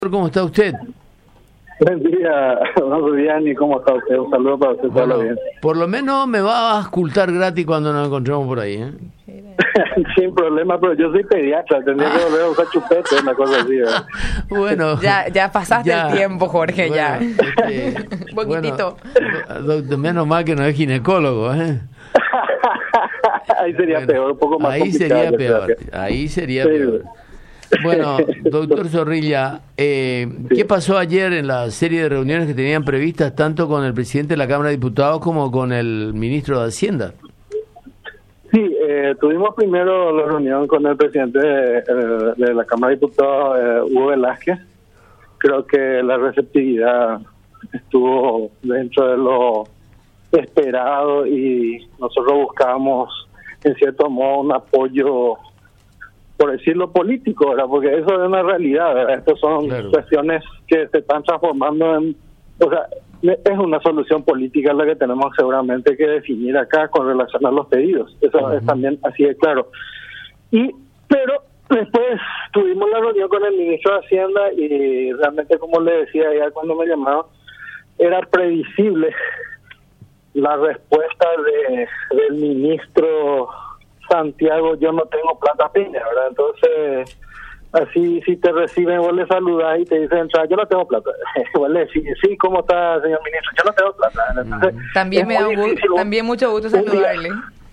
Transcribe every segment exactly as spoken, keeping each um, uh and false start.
¿Cómo está usted? Buen día, don Vianney, ¿cómo está usted? Un saludo para usted, Bueno, todo bien. Por lo menos me va a escultar gratis cuando nos encontremos por ahí, ¿eh? Sin problema, pero yo soy pediatra, tendría que volver a usar chupete, una cosa así, ¿verdad? Bueno, ya, ya pasaste ya, el tiempo, Jorge, bueno, ya. Este, Un poquitito. Bueno, do, menos mal que no es ginecólogo, ¿eh? Ahí sería bueno, peor, un poco más ahí sería peor, ahí sería sí. peor. Bueno, doctor Zorrilla, eh, Sí. ¿qué pasó ayer en la serie de reuniones que tenían previstas tanto con el presidente de la Cámara de Diputados como con el ministro de Hacienda? Sí, eh, tuvimos primero la reunión con el presidente de, eh, de la Cámara de Diputados, eh, Hugo Velázquez. Creo que la receptividad estuvo dentro de lo esperado y nosotros buscábamos, en cierto modo, un apoyo, por decirlo político, ¿verdad? Porque eso es una realidad, ¿verdad? Estas son Claro. cuestiones que se están transformando en, o sea, es una solución política la que tenemos seguramente que definir acá con relación a los pedidos. Eso uh-huh. es también así de claro. Y, pero después tuvimos la reunión con el ministro de Hacienda y realmente, como le decía ya cuando me llamaron, era previsible la respuesta de del ministro Santiago: yo no tengo plata piña, ¿verdad? Entonces, así si te reciben, vos le saludas y te dicen, yo no tengo plata. Vos le decís, sí, ¿cómo está, señor ministro? Yo no tengo plata. Entonces, también me da un gusto, también mucho gusto saludarle.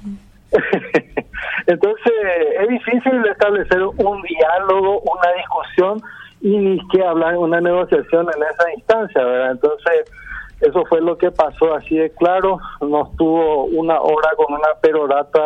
Entonces, es difícil establecer un diálogo, una discusión y ni que hablar en una negociación en esa instancia, ¿verdad? Entonces, eso fue lo que pasó así de claro. Nos tuvo una hora con una perorata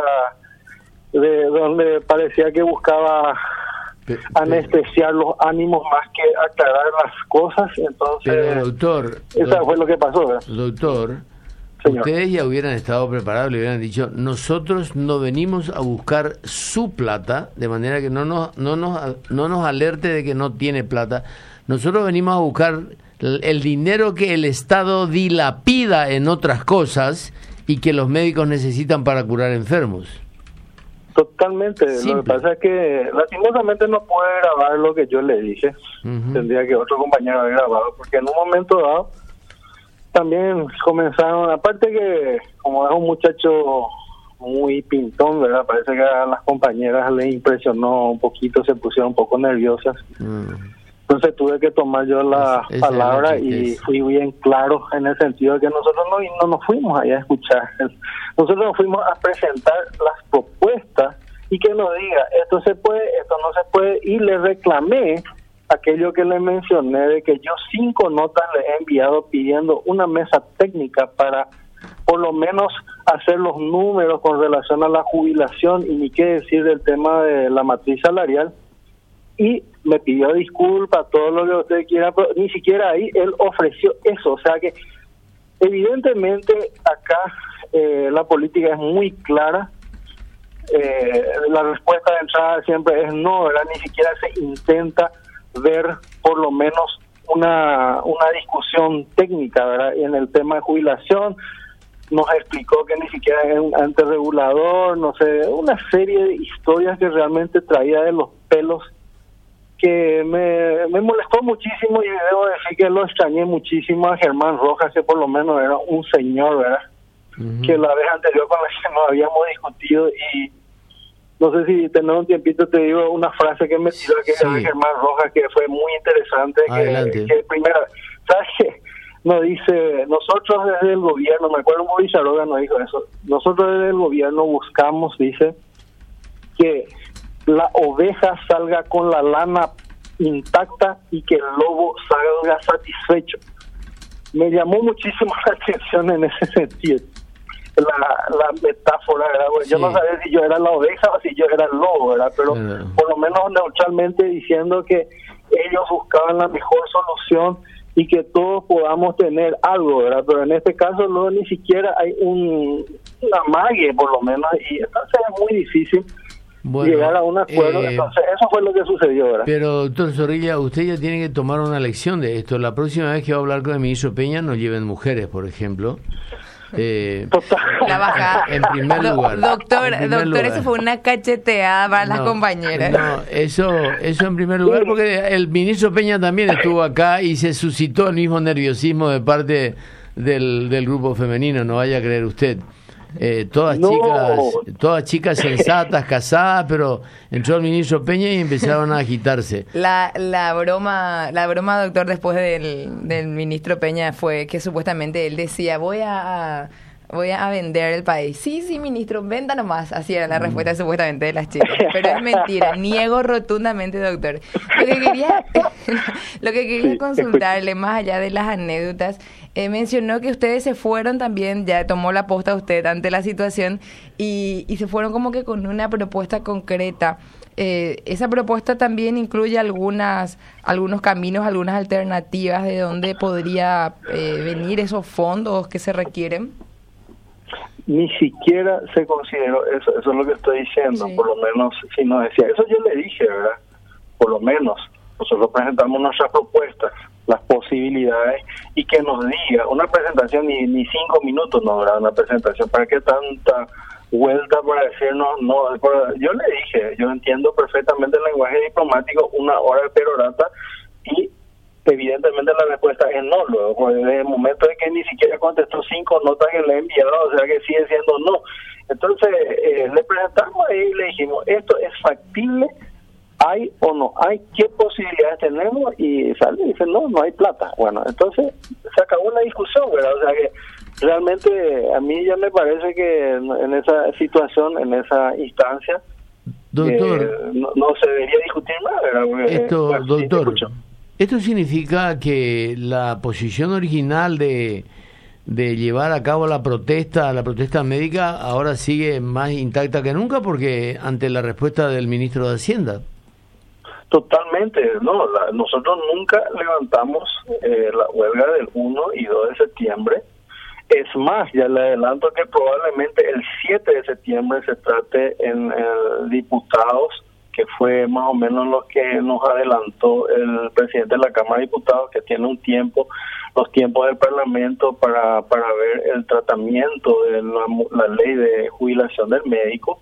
de donde parecía que buscaba anestesiar los ánimos más que aclarar las cosas. Entonces, pero doctor, eso doctor, fue lo que pasó, ¿verdad? Doctor, Señor. Ustedes ya hubieran estado preparados, le hubieran dicho, nosotros no venimos a buscar su plata, de manera que no nos, no nos, no nos alerte de que no tiene plata. Nosotros venimos a buscar el dinero que el Estado dilapida en otras cosas y que los médicos necesitan para curar enfermos. Totalmente. Simple. Lo que pasa es que lastimosamente no pude grabar lo que yo le dije. Uh-huh. Tendría que otro compañero haber grabado, porque en un momento dado también comenzaron, aparte que como es un muchacho muy pintón, ¿verdad? Parece que a las compañeras les impresionó un poquito, se pusieron un poco nerviosas. Uh-huh. Entonces tuve que tomar yo la es, palabra y fui bien claro en el sentido de que nosotros no, no nos fuimos allá a escuchar. Nosotros nos fuimos a presentar las propuestas y que nos diga, esto se puede, esto no se puede, y le reclamé aquello que le mencioné de que yo cinco notas le he enviado pidiendo una mesa técnica para por lo menos hacer los números con relación a la jubilación y ni qué decir del tema de la matriz salarial. Y me pidió disculpas, todo lo que usted quiera, pero ni siquiera ahí él ofreció eso. O sea que evidentemente acá eh, la política es muy clara. Eh, la respuesta de entrada siempre es no, ¿verdad? Ni siquiera se intenta ver por lo menos una, una discusión técnica, ¿verdad? En el tema de jubilación nos explicó que ni siquiera es un ente regulador, no sé, una serie de historias que realmente traía de los pelos, que me, me molestó muchísimo, y debo decir que lo extrañé muchísimo a Germán Rojas, que por lo menos era un señor, ¿verdad? Uh-huh. Que la vez anterior con la que nos habíamos discutido, y no sé si tenemos un tiempito, te digo una frase que me tiró que sí. Germán Rojas, que fue muy interesante. que, que primero, ¿sabes qué? Nos dice, nosotros desde el gobierno, me acuerdo muy Charoga nos dijo eso, nosotros desde el gobierno buscamos, dice, que la oveja salga con la lana intacta y que el lobo salga satisfecho. Me llamó muchísimo la atención en ese sentido la, la metáfora, ¿verdad? Bueno, sí. Yo no sabía si yo era la oveja o si yo era el lobo, ¿verdad? Pero uh-huh. por lo menos neutralmente diciendo que ellos buscaban la mejor solución y que todos podamos tener algo, ¿verdad? Pero en este caso no, ni siquiera hay un una mague, por lo menos, y entonces es muy difícil bueno, llegar a un acuerdo. Eh, entonces eso fue lo que sucedió, ¿verdad? Pero doctor Zorrilla, usted ya tiene que tomar una lección de esto. La próxima vez que va a hablar con el ministro Peña, no lleven mujeres, por ejemplo, Eh, la bajada. En primer lugar. Do, doctor, primer doctor lugar. Eso fue una cacheteada para no, las compañeras. No, eso, eso en primer lugar, porque el ministro Peña también estuvo acá y se suscitó el mismo nerviosismo de parte del, del grupo femenino, no vaya a creer usted. Eh, todas no. chicas todas chicas sensatas, casadas, pero entró el ministro Peña y empezaron a agitarse. La, la broma, la broma, doctor, después del, del ministro Peña fue que supuestamente él decía, voy a... voy a vender el país. Sí, sí, ministro, venda nomás. Así era la respuesta supuestamente de las chicas. Pero es mentira. Niego rotundamente, doctor. Lo que quería, lo que quería consultarle, más allá de las anécdotas, eh, mencionó que ustedes se fueron también, ya tomó la posta usted ante la situación y, y se fueron como que con una propuesta concreta. Eh, esa propuesta también incluye algunas algunos caminos, algunas alternativas de dónde podría eh, venir esos fondos que se requieren. Ni siquiera se consideró eso, eso es lo que estoy diciendo, sí. Por lo menos si nos decía, eso yo le dije, ¿verdad? Por lo menos, nosotros presentamos nuestras propuestas, las posibilidades, y que nos diga, una presentación ni, ni cinco minutos no, ¿verdad? Una presentación, ¿para qué tanta vuelta para decirnos? No, para, yo le dije, yo entiendo perfectamente el lenguaje diplomático, una hora de perorata, y evidentemente la respuesta es no, luego desde el momento de que ni siquiera contestó cinco notas que le he enviado, o sea que sigue siendo no. Entonces eh, le presentamos y le dijimos, esto es factible, hay o no hay, qué posibilidades tenemos, y sale y dice no, no hay plata. Bueno, entonces se acabó la discusión, ¿verdad? O sea que realmente a mí ya me parece que en esa situación, en esa instancia, doctor, eh, no, no se debería discutir más, ¿verdad? Porque, esto, bueno, doctor, sí, esto significa que la posición original de de llevar a cabo la protesta, la protesta médica, ahora sigue más intacta que nunca, porque ante la respuesta del ministro de Hacienda. Totalmente, no, la, nosotros nunca levantamos eh, la huelga del uno y dos de septiembre. Es más, ya le adelanto que probablemente el siete de septiembre se trate en eh, diputados, que fue más o menos lo que nos adelantó el presidente de la Cámara de Diputados, que tiene un tiempo, los tiempos del Parlamento para para ver el tratamiento de la, la ley de jubilación del médico,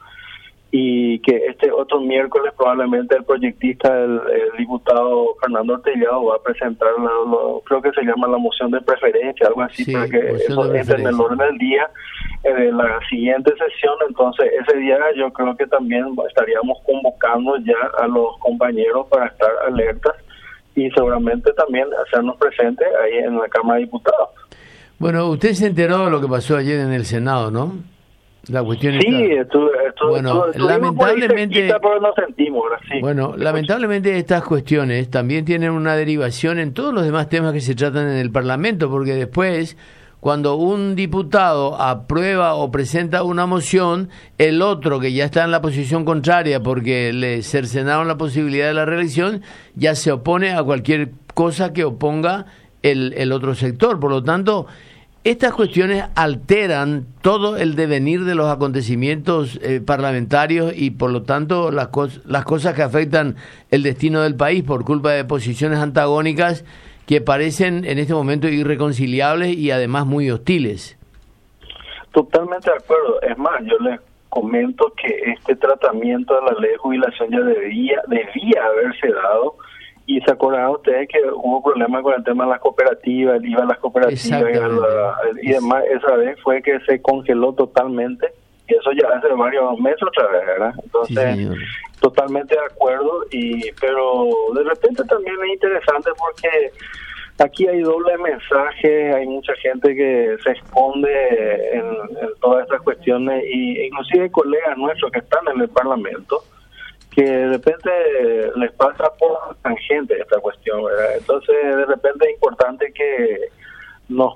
y que este otro miércoles probablemente el proyectista, el, el diputado Fernando Ortellado, va a presentar, la, lo, creo que se llama la moción de preferencia, algo así, sí, para que eso entre en el orden del día de la siguiente sesión. Entonces ese día yo creo que también estaríamos convocando ya a los compañeros para estar alertas y seguramente también hacernos presentes ahí en la Cámara de Diputados. Bueno, usted se enteró de lo que pasó ayer en el Senado, ¿no? La cuestión sí, está... estuve, estuve, bueno, estuve, lamentablemente, cerquita, pero no sentimos, sí. Bueno, lamentablemente estas cuestiones también tienen una derivación en todos los demás temas que se tratan en el Parlamento, porque después, cuando un diputado aprueba o presenta una moción, el otro que ya está en la posición contraria porque le cercenaron la posibilidad de la reelección, ya se opone a cualquier cosa que oponga el, el otro sector. Por lo tanto, estas cuestiones alteran todo el devenir de los acontecimientos eh, parlamentarios y por lo tanto las, cos- las cosas que afectan el destino del país por culpa de posiciones antagónicas que parecen en este momento irreconciliables y además muy hostiles. Totalmente de acuerdo. Es más, yo les comento que este tratamiento de la ley de jubilación ya debía, debía haberse dado. Y se acordarán ustedes que hubo problemas con el tema de las cooperativas, el I V A a las cooperativas y, la, y demás. Esa vez fue que se congeló totalmente, y eso ya hace varios meses otra vez, ¿verdad? Entonces, sí, totalmente de acuerdo, y pero de repente también es interesante porque aquí hay doble mensaje, hay mucha gente que se esconde en, en todas estas cuestiones, y inclusive colegas nuestros que están en el Parlamento, que de repente les pasa por tangente esta cuestión, ¿verdad? Entonces, de repente es importante que no,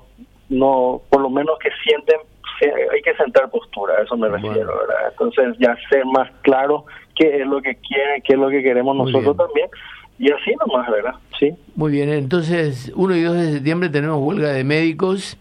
no por lo menos que sienten, hay que sentar postura, a eso me refiero, bueno. ¿verdad? Entonces, ya ser más claro qué es lo que quieren, qué es lo que queremos Muy nosotros bien. también, y así nomás, ¿verdad? Sí. Muy bien, entonces, uno y dos de septiembre tenemos huelga de médicos,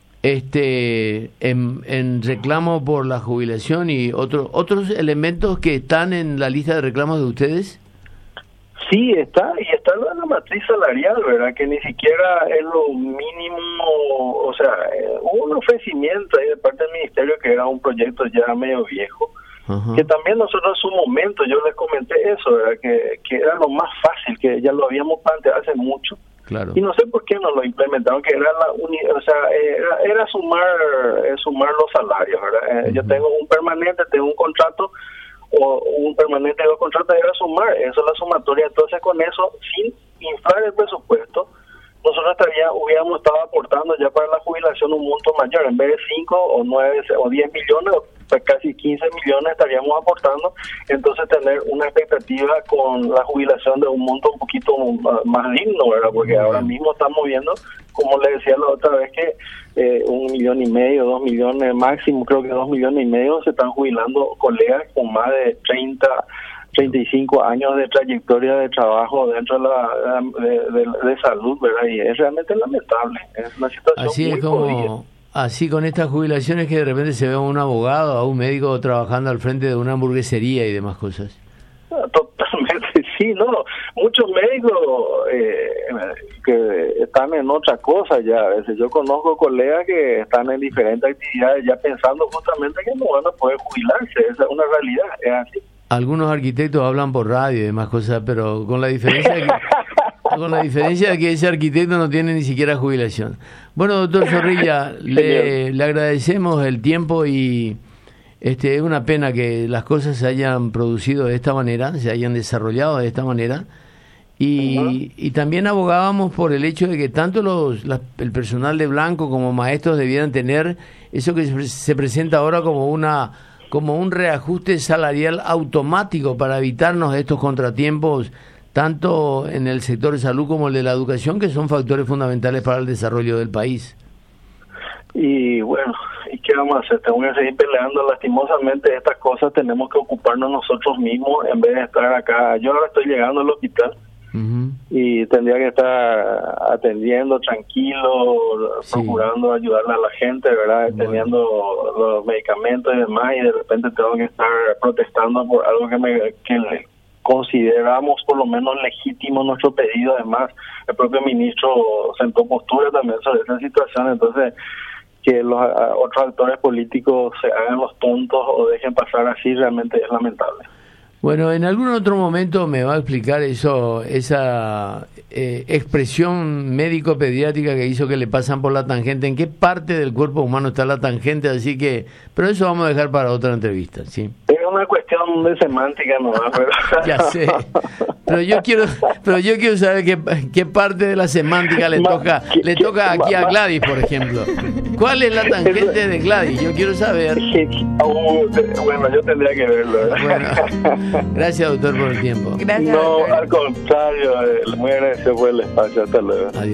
este en, en reclamo por la jubilación y otros otros elementos que están en la lista de reclamos de ustedes. Sí, está, y está una matriz salarial, ¿verdad? Que ni siquiera es lo mínimo, o sea, eh, hubo un ofrecimiento ahí de parte del ministerio que era un proyecto ya medio viejo, uh-huh. que también nosotros en su momento, yo les comenté eso, ¿verdad? Que, que era lo más fácil, que ya lo habíamos planteado hace mucho. Claro. Y no sé por qué no lo implementaron, que era la uni, o sea, era, era sumar eh, sumar los salarios, ¿verdad? Eh, uh-huh. Yo tengo un permanente, tengo un contrato, o un permanente de dos contratos, era sumar, eso es la sumatoria. Entonces con eso, sin inflar el presupuesto, nosotros estaría, hubiéramos estado aportando ya para la jubilación un monto mayor, en vez de cinco o nueve o diez millones, pues casi quince millones estaríamos aportando, entonces tener una expectativa con la jubilación de un monto un poquito más digno, ¿verdad? Porque ahora mismo estamos viendo, como le decía la otra vez, que eh, un millón y medio, dos millones máximo, creo que dos millones y medio se están jubilando colegas con más de treinta, treinta y cinco años de trayectoria de trabajo dentro de la de, de, de salud, ¿verdad? Y es realmente lamentable, es una situación así muy es como jodida. Así con estas jubilaciones que de repente se ve a un abogado, a un médico trabajando al frente de una hamburguesería y demás cosas. Totalmente, sí, no, muchos médicos eh, que están en otra cosa ya, a veces yo conozco colegas que están en diferentes actividades ya pensando justamente que no van a poder jubilarse, esa es una realidad, es así. Algunos arquitectos hablan por radio y demás cosas, pero con la diferencia de que, con la diferencia de que ese arquitecto no tiene ni siquiera jubilación. Bueno, doctor Zorrilla, le, le agradecemos el tiempo y este es una pena que las cosas se hayan producido de esta manera, se hayan desarrollado de esta manera, y, uh-huh. y también abogábamos por el hecho de que tanto los la, el personal de blanco como maestros debieran tener eso que se, se presenta ahora como una como un reajuste salarial automático para evitarnos estos contratiempos tanto en el sector de salud como el de la educación, que son factores fundamentales para el desarrollo del país. Y bueno, ¿y qué vamos a hacer? Tenemos que seguir peleando. Lastimosamente estas cosas tenemos que ocuparnos nosotros mismos en vez de estar acá. Yo ahora estoy llegando al hospital uh-huh. y tendría que estar atendiendo tranquilo, sí. procurando ayudarle a la gente, ¿verdad? Bueno. Teniendo los medicamentos y demás, y de repente tengo que estar protestando por algo que me que le consideramos por lo menos legítimo nuestro pedido. Además, el propio ministro sentó postura también sobre esa situación. Entonces, que los a, otros actores políticos se hagan los tontos o dejen pasar así realmente es lamentable. Bueno, en algún otro momento me va a explicar eso, esa eh, expresión médico-pediátrica que hizo que le pasan por la tangente. ¿En qué parte del cuerpo humano está la tangente? Así que, pero eso vamos a dejar para otra entrevista, ¿sí? Es una cuestión de semántica, ¿no? Pero... ya sé, pero yo quiero, pero yo quiero saber qué, qué parte de la semántica le toca, le toca aquí a Gladys, por ejemplo. ¿Cuál es la tangente de Gladys? Yo quiero saber. Bueno, yo tendría que verlo. Bueno, gracias, doctor, por el tiempo. Gracias, no, doctor. Al contrario, muy agradecido por el espacio. Hasta luego. Adiós.